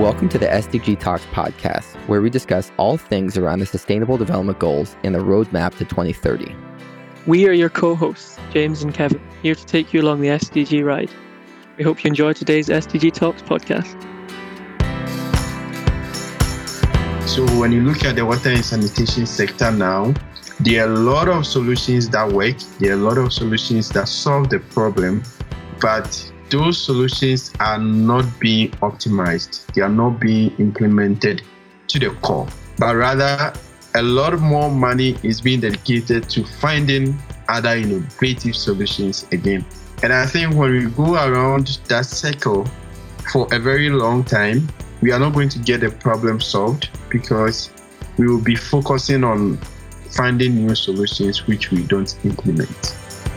Welcome to the SDG Talks podcast, where we discuss all things around the Sustainable Development Goals and the roadmap to 2030. We are your co-hosts, James and Kevin, here to take you along the SDG ride. We hope you enjoy today's SDG Talks podcast. So when you look at the water and sanitation sector now, there are a lot of solutions that work. There are a lot of solutions that solve the problem, but those solutions are not being optimized. They are not being implemented to the core, but rather a lot more money is being dedicated to finding other innovative solutions again. And I think when we go around that circle for a very long time, we are not going to get the problem solved because we will be focusing on finding new solutions which we don't implement.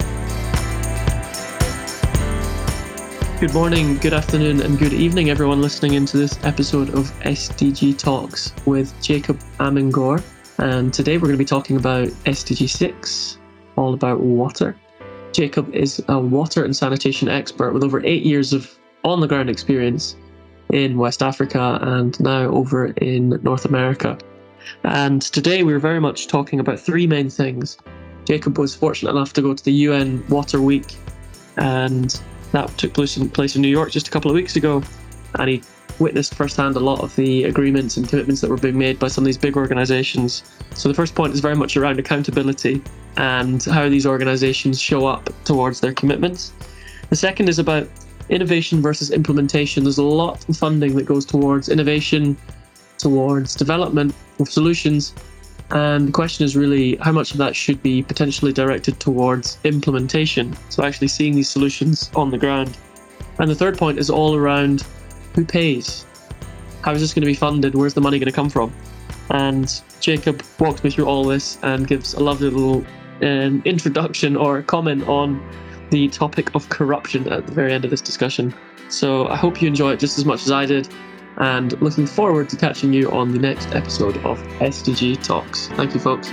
Good morning, good afternoon, and good evening, everyone listening into this episode of SDG Talks with Jacob Amengor. And today we're going to be talking about SDG 6, all about water. Jacob is a water and sanitation expert with over 8 years of on-the-ground experience in West Africa and now over in North America. And today we're very much talking about three main things. Jacob was fortunate enough to go to the UN Water Week, and that took place in New York just a couple of weeks ago, and he witnessed firsthand a lot of the agreements and commitments that were being made by some of these big organisations. So the first point is very much around accountability and how these organisations show up towards their commitments. The second is about innovation versus implementation. There's a lot of funding that goes towards innovation, towards development of solutions, and the question is really how much of that should be potentially directed towards implementation, so actually seeing these solutions on the ground. And the third point is all around who pays. How is this going to be funded? Where's the money going to come from? And Jacob walks me through all this and gives a lovely little introduction or comment on the topic of corruption at the very end of this discussion. So I hope you enjoy it just as much as I did, and looking forward to catching you on the next episode of SDG Talks. Thank you, folks.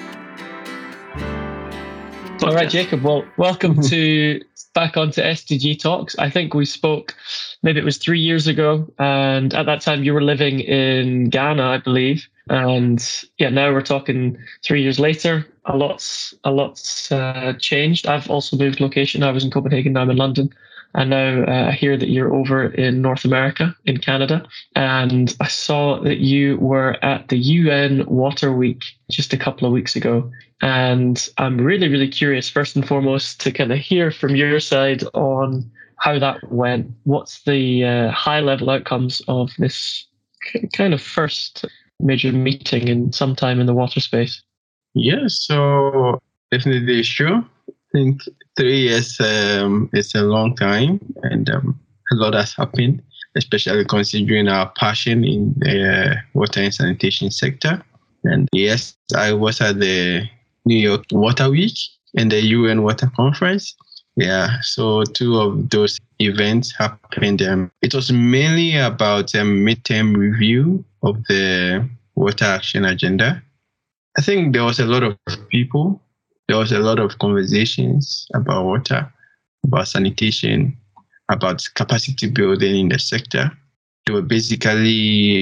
All right, Jacob, well, welcome back onto SDG Talks. I think we spoke, maybe it was 3 years ago, and at that time you were living in Ghana, I believe. And yeah, now we're talking 3 years later. A lot's changed. I've also moved location. I was in Copenhagen, now I'm in London. And now I hear that you're over in North America, in Canada. And I saw that you were at the UN Water Week just a couple of weeks ago. And I'm really, really curious, first and foremost, to kind of hear from your side on how that went. What's the high-level outcomes of this kind of first major meeting in some time in the water space? Yeah, so definitely sure. I think 3 years is a long time, and a lot has happened, especially considering our passion in the water and sanitation sector. And yes, I was at the New York Water Week and the UN Water Conference. Yeah, so two of those events happened. It was mainly about a midterm review of the Water Action Agenda. I think there was a lot of people. There was a lot of conversations about water, about sanitation, about capacity building in the sector. There were basically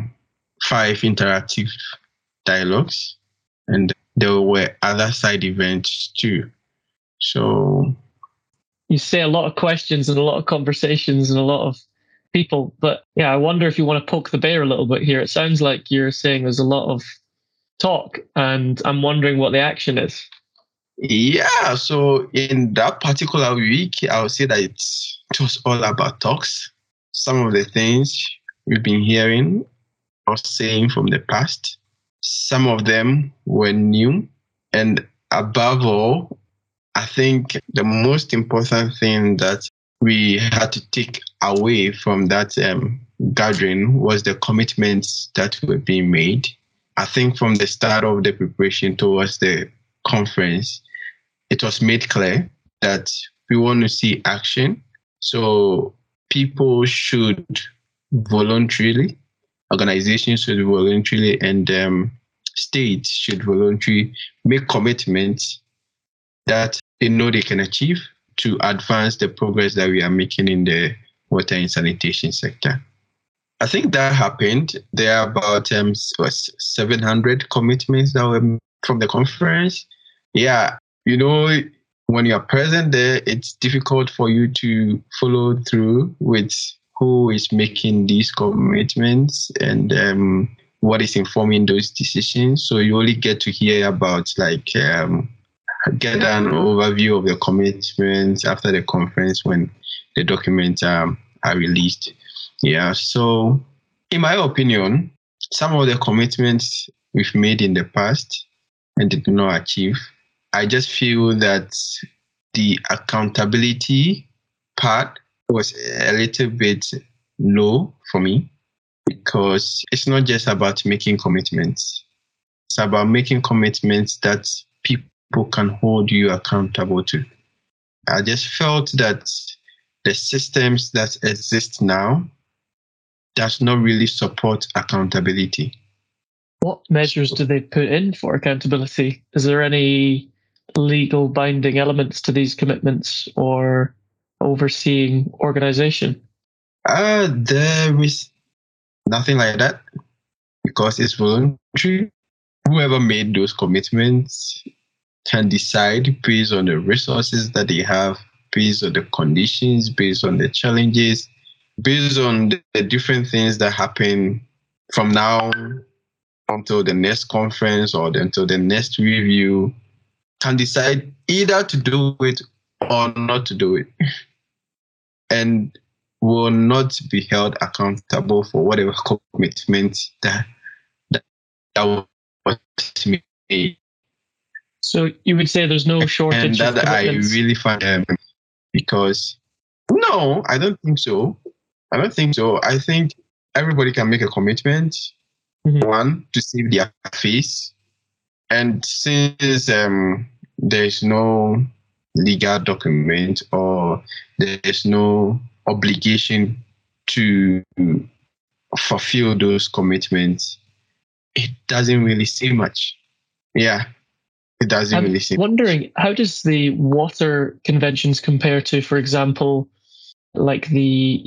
5 interactive dialogues, and there were other side events too. So you say a lot of questions and a lot of conversations and a lot of people, but yeah, I wonder if you want to poke the bear a little bit here. It sounds like you're saying there's a lot of talk, and I'm wondering what the action is. Yeah, so in that particular week, I would say that it was all about talks. Some of the things we've been hearing or saying from the past, some of them were new. And above all, I think the most important thing that we had to take away from that gathering was the commitments that were being made. I think from the start of the preparation towards the conference, it was made clear that we want to see action. So people should voluntarily, organizations should voluntarily, and states should voluntarily make commitments that they know they can achieve to advance the progress that we are making in the water and sanitation sector. I think that happened. There are about 700 commitments that were from the conference. Yeah, when you're present there, it's difficult for you to follow through with who is making these commitments and what is informing those decisions. So you only get to hear about get an overview of the commitments after the conference when the documents are released. Yeah, so in my opinion, some of the commitments we've made in the past and did not achieve, I just feel that the accountability part was a little bit low for me, because it's not just about making commitments. It's about making commitments that people can hold you accountable to. I just felt that the systems that exist now does not really support accountability. What measures do they put in for accountability? Is there any legal binding elements to these commitments or overseeing organization? There is nothing like that, because it's voluntary. Whoever made those commitments can decide based on the resources that they have, based on the conditions, based on the challenges, based on the different things that happen from now until the next conference or until the next review, can decide either to do it or not to do it, and will not be held accountable for whatever commitment that was made. So you would say there's no shortage and of that commitments? I really find because no, I don't think so. I think everybody can make a commitment. Mm-hmm. One, to save their face, and since there's no legal document or there's no obligation to fulfill those commitments, it doesn't really say much. Yeah, it doesn't really say I'm wondering, how does the water conventions compare to, for example, like the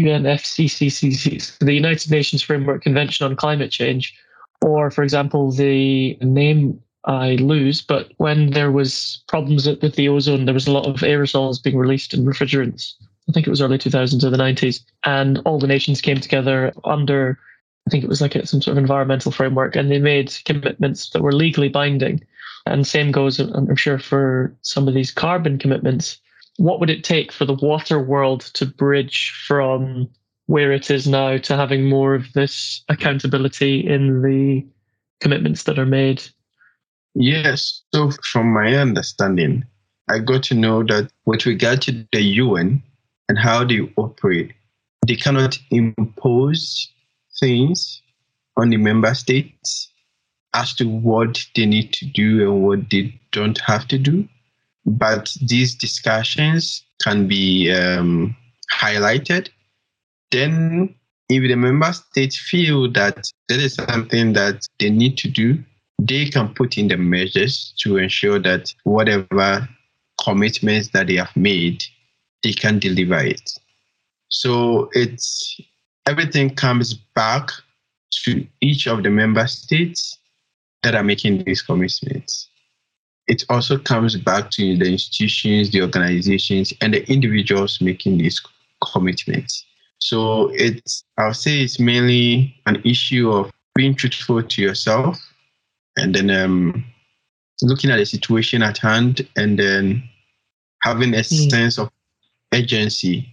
UNFCCC, the United Nations Framework Convention on Climate Change, or, for example, the name I lose, but when there was problems with the ozone, there was a lot of aerosols being released in refrigerants. I think it was early 2000s or the 90s. And all the nations came together under, I think it was like some sort of environmental framework, and they made commitments that were legally binding. And same goes, I'm sure, for some of these carbon commitments. What would it take for the water world to bridge from where it is now to having more of this accountability in the commitments that are made? Yes. So from my understanding, I got to know that with regard to the UN and how they operate, they cannot impose things on the member states as to what they need to do and what they don't have to do. But these discussions can be highlighted. Then if the member states feel that there is something that they need to do, they can put in the measures to ensure that whatever commitments that they have made, they can deliver it. So everything comes back to each of the member states that are making these commitments. It also comes back to the institutions, the organizations, and the individuals making these commitments. So I'll say it's mainly an issue of being truthful to yourself, and then looking at the situation at hand, and then having a sense of urgency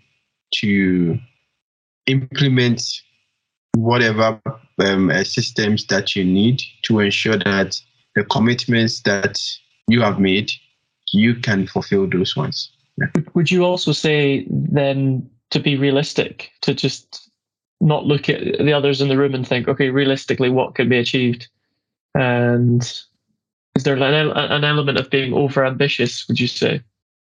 to implement whatever systems that you need to ensure that the commitments that you have made, you can fulfill those ones. Yeah. Would you also say then to be realistic, to just not look at the others in the room and think, okay, realistically, what can be achieved? And is there an element of being overambitious, would you say?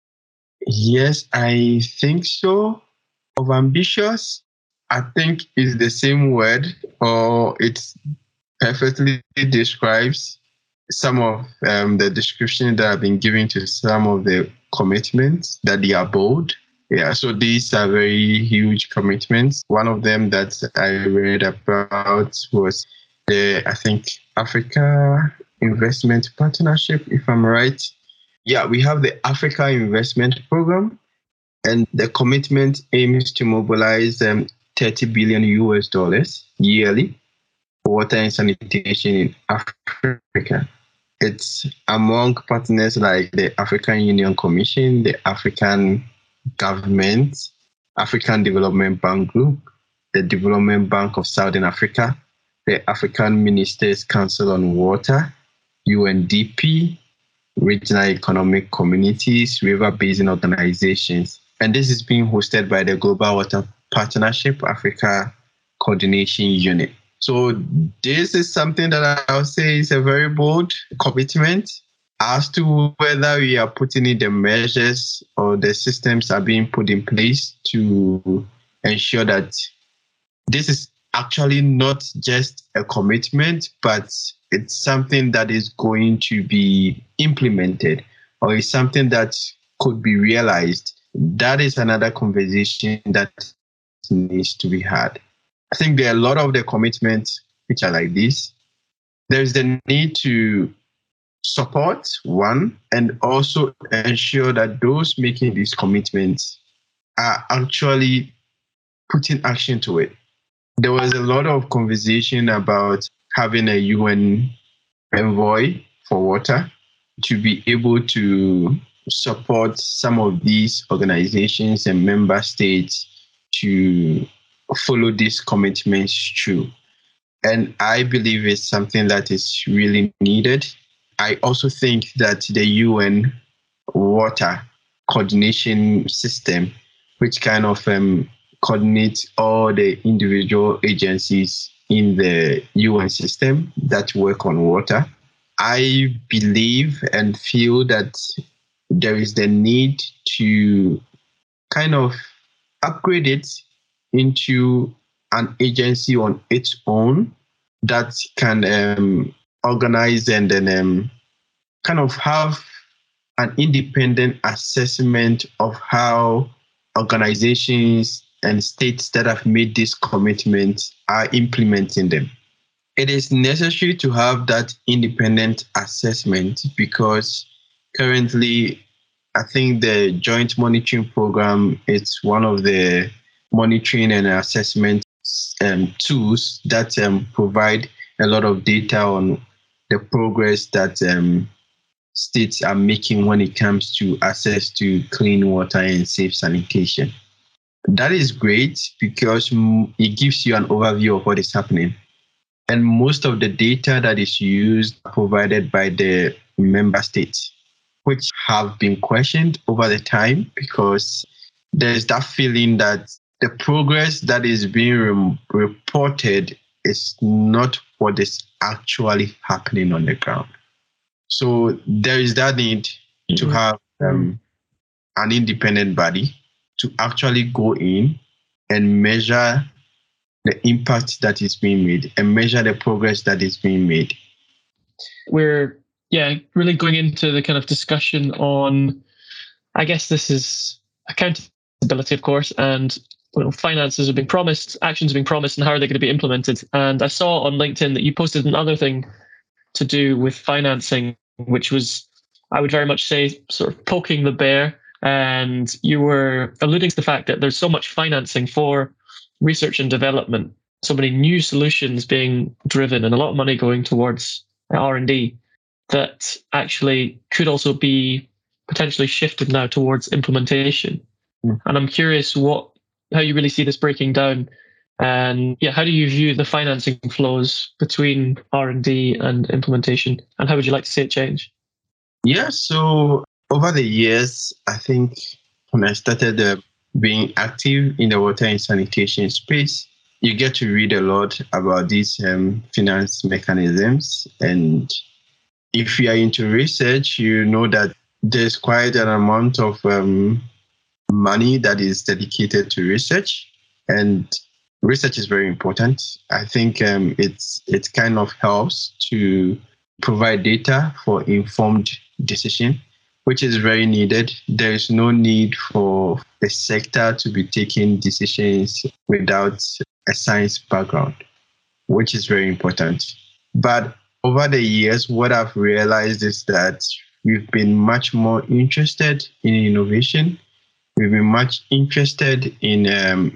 Yes, I think so. Of ambitious, I think is the same word, or it perfectly describes some of the description that I've been giving to some of the commitments, that they are bold. Yeah, so these are very huge commitments. One of them that I read about was I think, Africa Investment Partnership, if I'm right. Yeah, we have the Africa Investment Program, and the commitment aims to mobilize $30 billion yearly for water and sanitation in Africa. It's among partners like the African Union Commission, the African Government, African Development Bank Group, the Development Bank of Southern Africa, the African Ministers' Council on Water, UNDP, Regional Economic Communities, River Basin Organizations. And this is being hosted by the Global Water Partnership Africa Coordination Unit. So this is something that I would say is a very bold commitment. As to whether we are putting in the measures or the systems are being put in place to ensure that this is actually not just a commitment, but it's something that is going to be implemented, or is something that could be realized. That is another conversation that needs to be had. I think there are a lot of the commitments which are like this. There's the need to support one, and also ensure that those making these commitments are actually putting action to it. There was a lot of conversation about having a UN envoy for water to be able to support some of these organizations and member states to follow these commitments through. And I believe it's something that is really needed. I also think that the UN water coordination system, which kind of coordinates all the individual agencies in the UN system that work on water, I believe and feel that there is the need to kind of upgrade it into an agency on its own that can organize and then kind of have an independent assessment of how organizations and states that have made these commitments are implementing them. It is necessary to have that independent assessment because currently, I think the Joint Monitoring Program is one of the monitoring and assessment tools that provide a lot of data on the progress that states are making when it comes to access to clean water and safe sanitation. That is great because it gives you an overview of what is happening. And most of the data that is used provided by the member states, which have been questioned over the time because there's that feeling that the progress that is being reported is not what is actually happening on the ground. So there is that need to have an independent body to actually go in and measure the impact that is being made and measure the progress that is being made. We're really going into the kind of discussion on, I guess this is accountability, of course, and finances are being promised, actions are being promised, and how are they going to be implemented? And I saw on LinkedIn that you posted another thing to do with financing, which was, I would very much say, sort of poking the bear. And you were alluding to the fact that there's so much financing for research and development, so many new solutions being driven, and a lot of money going towards R&D that actually could also be potentially shifted now towards implementation. And I'm curious how you really see this breaking down, and how do you view the financing flows between R&D and implementation, and how would you like to see it change? Yeah, so over the years, I think when I started being active in the water and sanitation space, you get to read a lot about these finance mechanisms. And if you are into research, you know that there's quite an amount of money that is dedicated to research. And research is very important. I think it kind of helps to provide data for informed decision. which is very needed. There is no need for the sector to be taking decisions without a science background, which is very important. But over the years, what I've realized is that we've been much more interested in innovation. We've been much interested in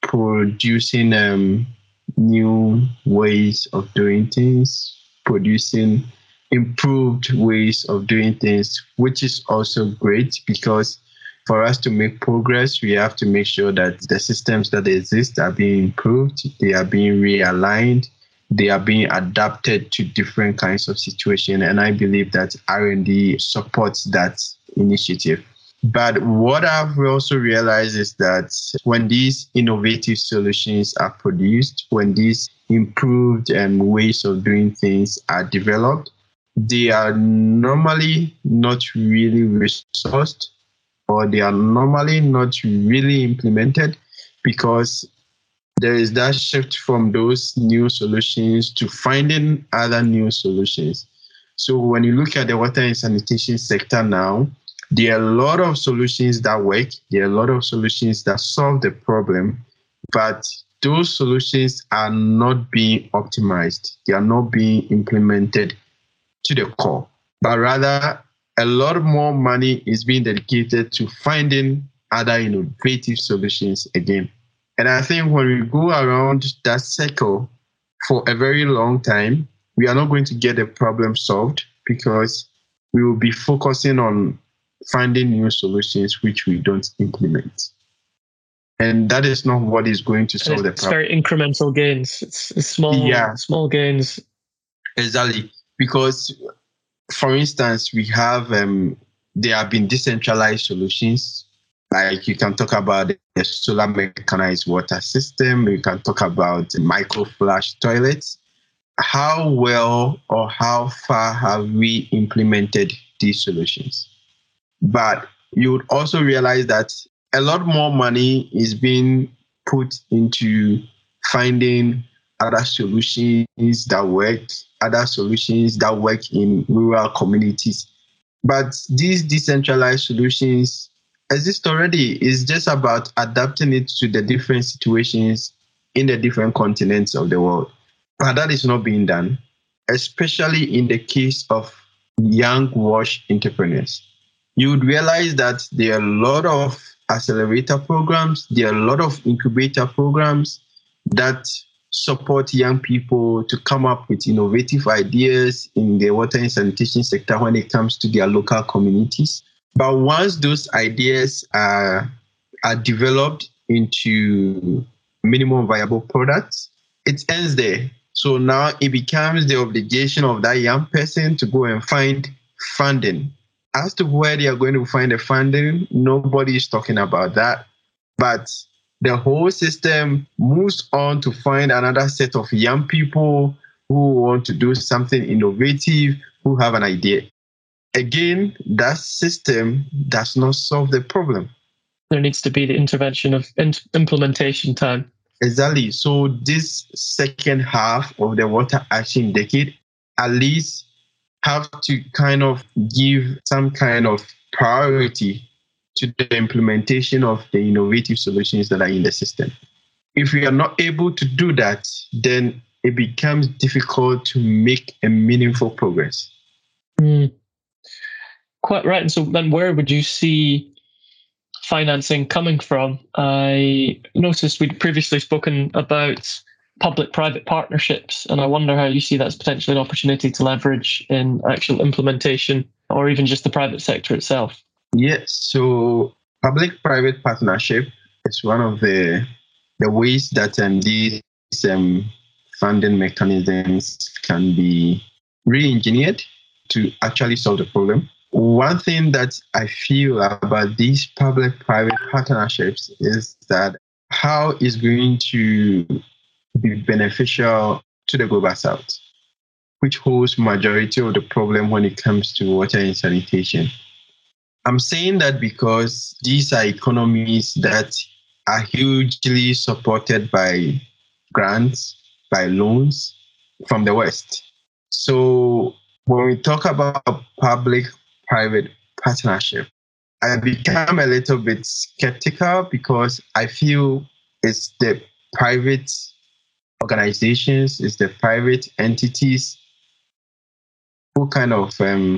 producing new ways of doing things, producing improved ways of doing things, which is also great because for us to make progress, we have to make sure that the systems that exist are being improved, they are being realigned, they are being adapted to different kinds of situations. And I believe that R&D supports that initiative. But what I've also realized is that when these innovative solutions are produced, when these improved ways of doing things are developed, they are normally not really resourced, or they are normally not really implemented, because there is that shift from those new solutions to finding other new solutions. So when you look at the water and sanitation sector now, there are a lot of solutions that work. There are a lot of solutions that solve the problem, but those solutions are not being optimized. They are not being implemented to the core, but rather a lot more money is being dedicated to finding other innovative solutions again. And I think when we go around that circle for a very long time, we are not going to get the problem solved, because we will be focusing on finding new solutions which we don't implement. And that is not what is going to solve the problem. It's very incremental gains. It's small gains. Exactly. Because, for instance, we have there have been decentralized solutions. Like you can talk about the solar mechanized water system. You can talk about microflush toilets. How well or how far have we implemented these solutions? But you would also realize that a lot more money is being put into finding other solutions that work in rural communities. But these decentralized solutions exist already. It's just about adapting it to the different situations in the different continents of the world. But that is not being done, especially in the case of young WASH entrepreneurs. You would realize that there are a lot of accelerator programs, there are a lot of incubator programs that support young people to come up with innovative ideas in the water and sanitation sector when it comes to their local communities. But once those ideas are developed into minimum viable products, it ends there. So now it becomes the obligation of that young person to go and find funding. As to where they are going to find the funding, nobody is talking about that. But the whole system moves on to find another set of young people who want to do something innovative, who have an idea. Again, that system does not solve the problem. There needs to be the intervention of implementation time. Exactly. So this second half of the Water Action Decade at least have to kind of give some kind of priority to the implementation of the innovative solutions that are in the system. If we are not able to do that, then it becomes difficult to make a meaningful progress. Quite right. And so then where would you see financing coming from? I noticed we'd previously spoken about public-private partnerships, and I wonder how you see that as potentially an opportunity to leverage in actual implementation, or even just the private sector itself. Yes, so public-private partnership is one of the ways that these funding mechanisms can be re-engineered to actually solve the problem. One thing that I feel about these public-private partnerships is that how it's going to be beneficial to the global south, which holds majority of the problem when it comes to water and sanitation. I'm saying that because these are economies that are hugely supported by grants, by loans from the West. So when we talk about public-private partnership. I become a little bit skeptical because I feel it's the private organizations, it's the private entities who kind of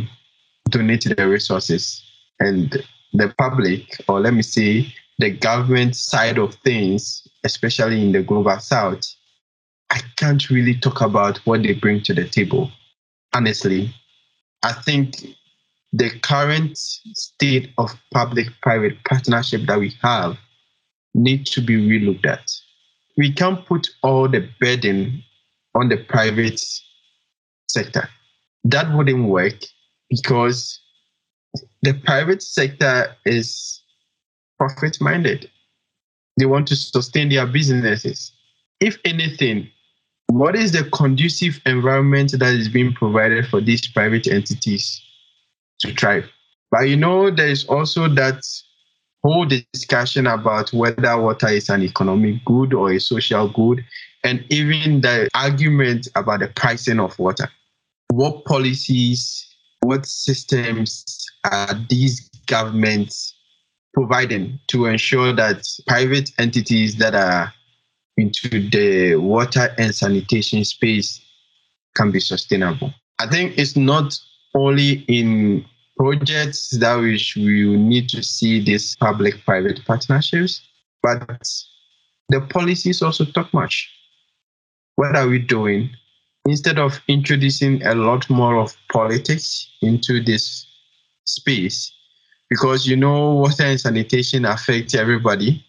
donate the resources, and the public, or let me say the government side of things, especially in the global south, I can't really talk about what they bring to the table. Honestly, I think the current state of public-private partnership that we have needs to be relooked at. We can't put all the burden on the private sector. That wouldn't work because the private sector is profit-minded. They want to sustain their businesses. If anything, what is the conducive environment that is being provided for these private entities to thrive? But there is also that whole discussion about whether water is an economic good or a social good, and even the argument about the pricing of water. What policies, what systems are these governments providing to ensure that private entities that are into the water and sanitation space can be sustainable? I think it's not only in projects that we need to see these public-private partnerships, but the policies also talk much. What are we doing? Instead of introducing a lot more of politics into this space, because water and sanitation affect everybody.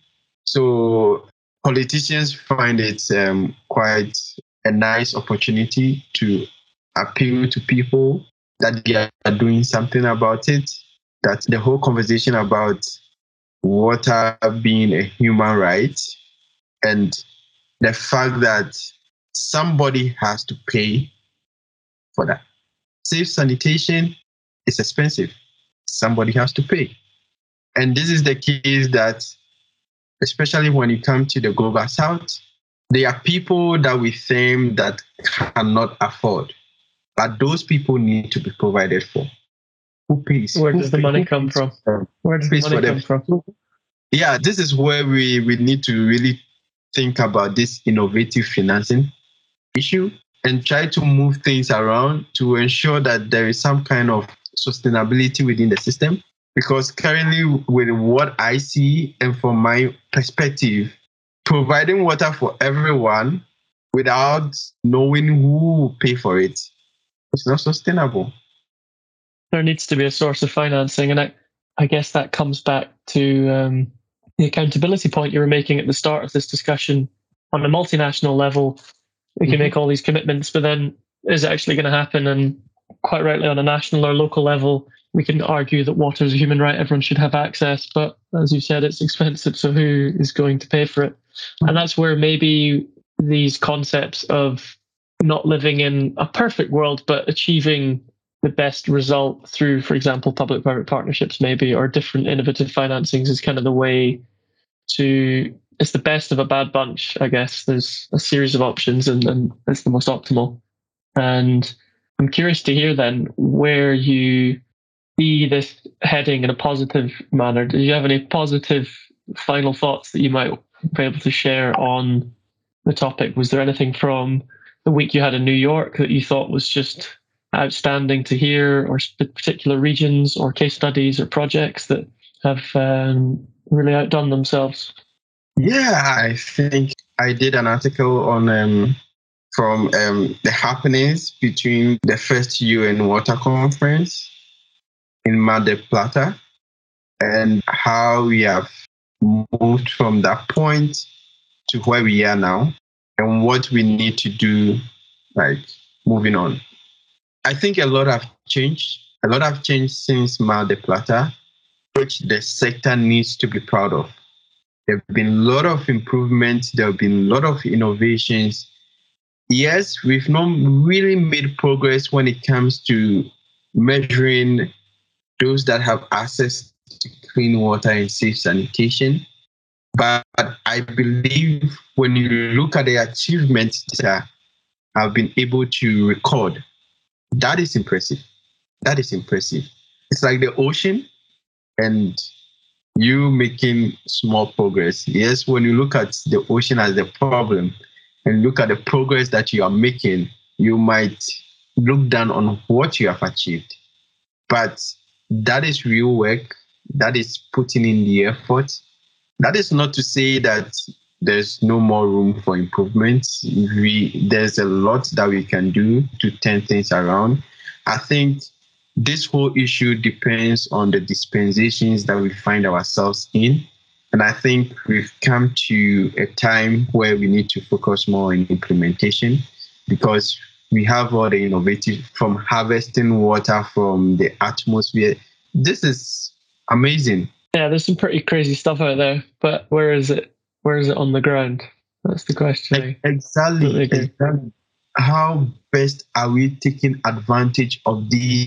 So politicians find it quite a nice opportunity to appeal to people that they are doing something about it, that the whole conversation about water being a human right and the fact that somebody has to pay for that. Safe sanitation is expensive. Somebody has to pay. And this is the case that, especially when you come to the global south, there are people that we think that cannot afford, but those people need to be provided for. Who pays? Where does the money come from? Where does the money come from? Yeah, this is where we need to really think about this innovative financing issue and try to move things around to ensure that there is some kind of sustainability within the system. Because currently, with what I see and from my perspective, providing water for everyone without knowing who will pay for it is not sustainable. There needs to be a source of financing, and I guess that comes back to the accountability point you were making at the start of this discussion. On a multinational level, we can make all these commitments, but then is it actually going to happen? And quite rightly, on a national or local level, we can argue that water is a human right, everyone should have access, but as you said, it's expensive, so who is going to pay for it? And that's where maybe these concepts of not living in a perfect world, but achieving the best result through, for example, public-private partnerships maybe, or different innovative financings is kind of the way to... It's the best of a bad bunch, I guess. There's a series of options and it's the most optimal. And I'm curious to hear then where you see this heading in a positive manner. Do you have any positive final thoughts that you might be able to share on the topic? Was there anything from the week you had in New York that you thought was just outstanding to hear, or particular regions or case studies or projects that have really outdone themselves? Yeah, I think I did an article on from the happenings between the first UN Water Conference in Mar del Plata and how we have moved from that point to where we are now and what we need to do, like moving on. I think a lot have changed. A lot have changed since Mar del Plata, which the sector needs to be proud of. There have been a lot of improvements. There have been a lot of innovations. Yes, we've not really made progress when it comes to measuring those that have access to clean water and safe sanitation. But I believe when you look at the achievements that have been able to record, that is impressive. That is impressive. it's like the ocean and you making small progress. Yes, when you look at the ocean as the problem and look at the progress that you are making, you might look down on what you have achieved. But that is real work. That is putting in the effort. That is not to say that there's no more room for improvement. There's a lot that we can do to turn things around. I think this whole issue depends on the dispensations that we find ourselves in. And I think we've come to a time where we need to focus more on implementation because we have all the innovative from harvesting water from the atmosphere. This is amazing. Yeah, there's some pretty crazy stuff out there, but where is it? Where is it on the ground? That's the question. Exactly. How best are we taking advantage of these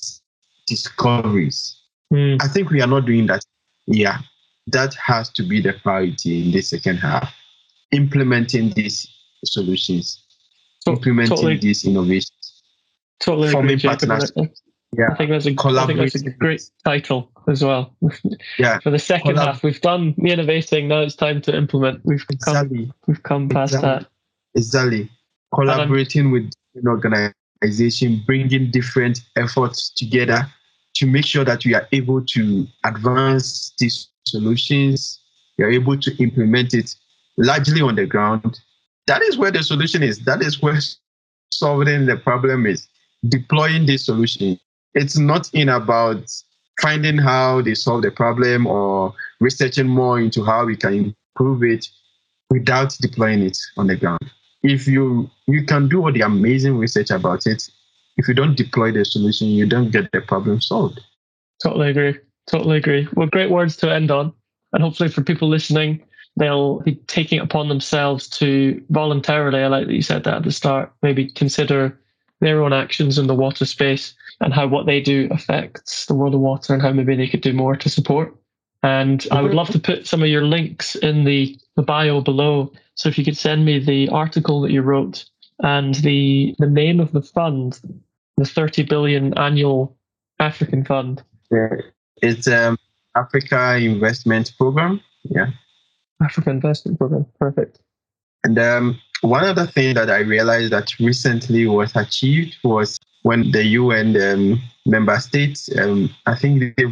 discoveries? I think we are not doing that. Yeah, that has to be the priority in the second half. Implementing these solutions, implementing these innovations, totally forming agree, Jacob. partnerships. Yeah, I think that's a great title as well. Yeah. For the second half, we've done the innovating. Now it's time to implement. We've come past that. Exactly. Collaborating with an organization, bringing different efforts together to make sure that we are able to advance these solutions. We are able to implement it largely on the ground. That is where the solution is. That is where solving the problem is. Deploying this solution. It's not about finding how they solve the problem or researching more into how we can improve it without deploying it on the ground. If you can do all the amazing research about it, if you don't deploy the solution, you don't get the problem solved. Totally agree. Well, great words to end on. And hopefully for people listening, they'll be taking it upon themselves to voluntarily, I like that you said that at the start, maybe consider their own actions in the water space and how what they do affects the world of water and how maybe they could do more to support. And I would love to put some of your links in the bio below. So if you could send me the article that you wrote and the name of the fund, the 30 billion annual African fund. Yeah. It's Africa Investment Program. Yeah. Africa Investment Program. Perfect. And one other thing that I realized that recently was achieved was when the UN member states, I think they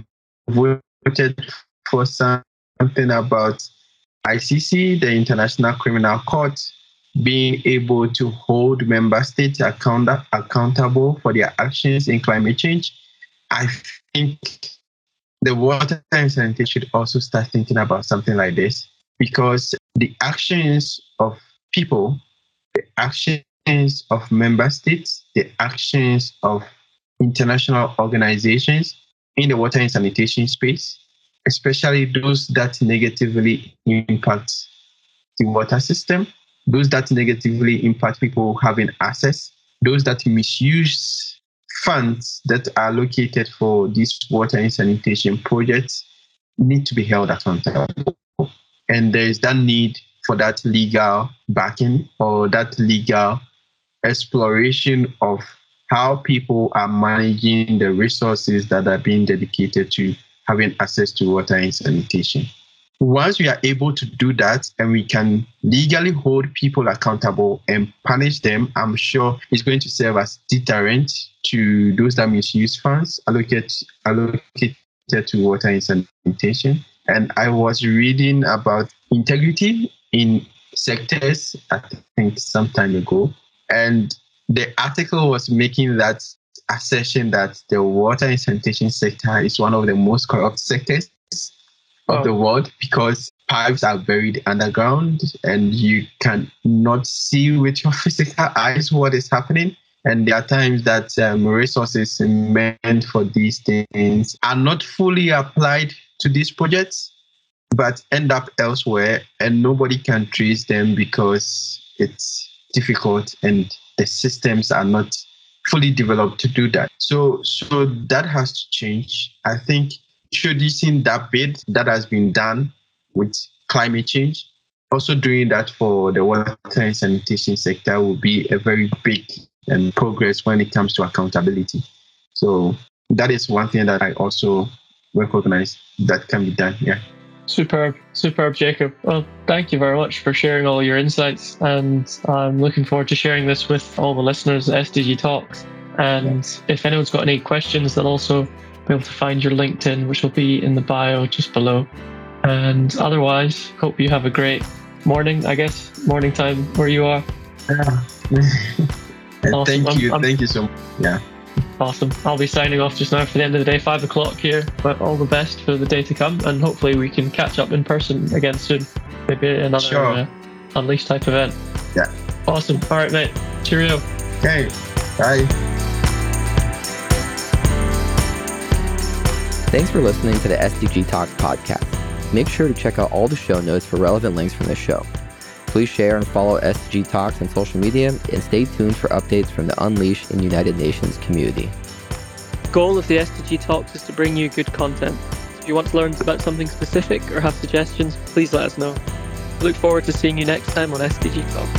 voted for something about ICC, the International Criminal Court, being able to hold member states accountable for their actions in climate change. I think the water and sanitation should also start thinking about something like this because the actions of people, the actions of member states, the actions of international organizations in the water and sanitation space, especially those that negatively impact the water system, those that negatively impact people having access, those that misuse funds that are allocated for these water and sanitation projects need to be held accountable. And there is that need for that legal backing or that legal exploration of how people are managing the resources that are being dedicated to having access to water and sanitation. Once we are able to do that and we can legally hold people accountable and punish them, I'm sure it's going to serve as deterrent to those that misuse funds allocated to water and sanitation. And I was reading about integrity in sectors, I think some time ago. And the article was making that assertion that the water and sanitation sector is one of the most corrupt sectors of the world because pipes are buried underground and you can not see with your physical eyes what is happening. And there are times that resources meant for these things are not fully applied to these projects, but end up elsewhere and nobody can trace them because it's difficult and the systems are not fully developed to do that. So that has to change. I think introducing that bit that has been done with climate change, also doing that for the water and sanitation sector will be a very big progress when it comes to accountability. So that is one thing that I also recognize that can be done. Yeah. Superb, Jacob. Well, thank you very much for sharing all your insights, and I'm looking forward to sharing this with all the listeners at SDG Talks. And if anyone's got any questions, they'll also be able to find your LinkedIn, which will be in the bio just below. And otherwise, hope you have a great morning, I guess, morning time where you are. Yeah. Awesome. Thank you so much. Yeah. Awesome. I'll be signing off just now for the end of the day, 5 o'clock here, but all the best for the day to come, and hopefully we can catch up in person again soon. Maybe another Unleash type event. Yeah. Awesome. All right, mate. Cheerio. Okay. Bye. Thanks for listening to the SDG Talks podcast. Make sure to check out all the show notes for relevant links from this show. Please share and follow SDG Talks on social media, and stay tuned for updates from the Unleash and United Nations community. The goal of the SDG Talks is to bring you good content. So if you want to learn about something specific or have suggestions, please let us know. I look forward to seeing you next time on SDG Talks.